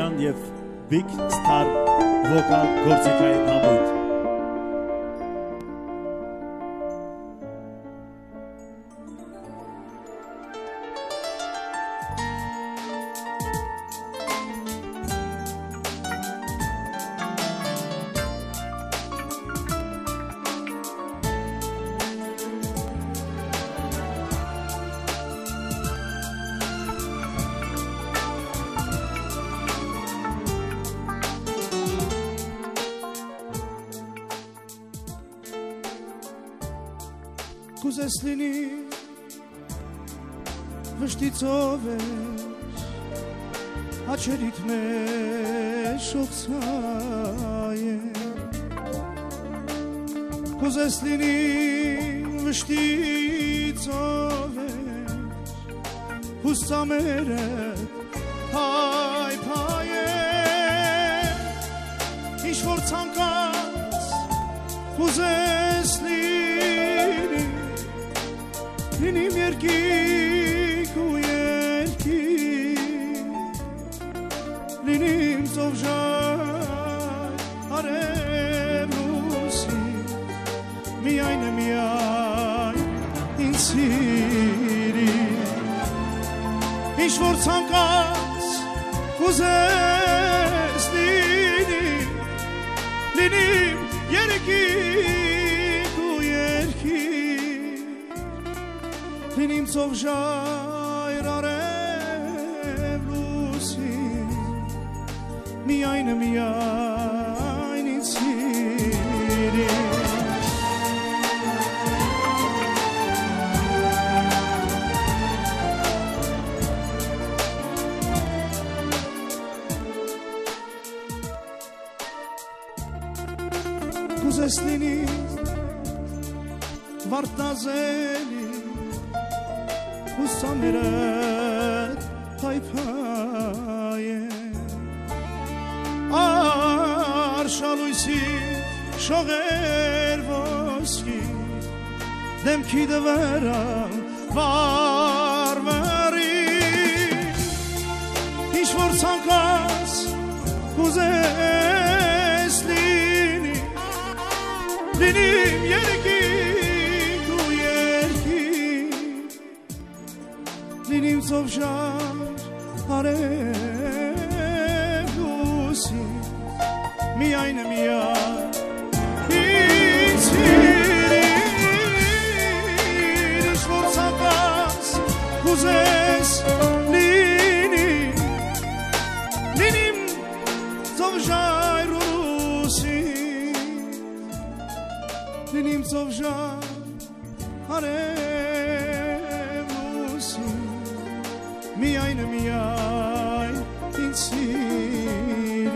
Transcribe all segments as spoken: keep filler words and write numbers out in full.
Ղազարյան և Big Star վոկալ գործիքային համույթ։ Կուզես լինի վշտիցով ես հաչերիդ մեջ շողցայ Կուզես լինի վշտիցով ես հուսամերդ պայ պայ ինչ որ ցանկաց կուզես լինի Լինիմ երկիկ ու երկիկ Լինիմ ծովժար արև լուսի Միայն է միայն ինձ սիրի Ինչ որ ցանկաց կուզես լինի Լինիմ երկիկ ու երկիկ Լինիմ ծովժայր արև լուսի Միայն է միայն ինձ սիրի Կուզես լինի վարդազելի Հուսամերդ պայպայ է Արշալույսի շողեր ոսկի Դեմքի դվերը վարվերի Ինչ որ ցանկաց կուզես լինի Լինիմ երկիկ ու երկիկ Լինիմ ծովժար արև լուսի Միայն է միայն ինձ սիրի Ինչ որ ցանկաց կուզես լինի Լինիմ ծովժար լուսի Լինիմ ծովժար արև լուսի Միայն է միայն ինձ սիրի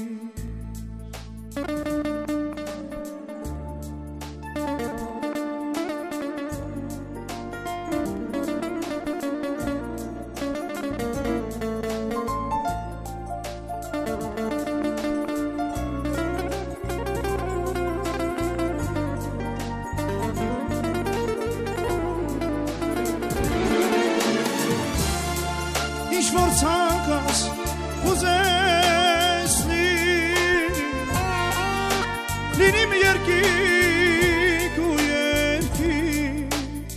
Ինչ որ ցանկաց կուզես լինի Լինիմ երկիկ ու երկիկ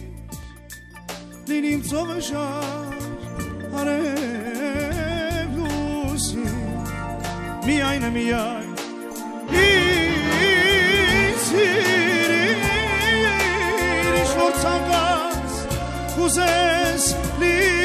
Լինիմ ծովժար արև լուսի Միայն է միայն ինձ սիրի Ինչ որ ցանկաց կուզես լինի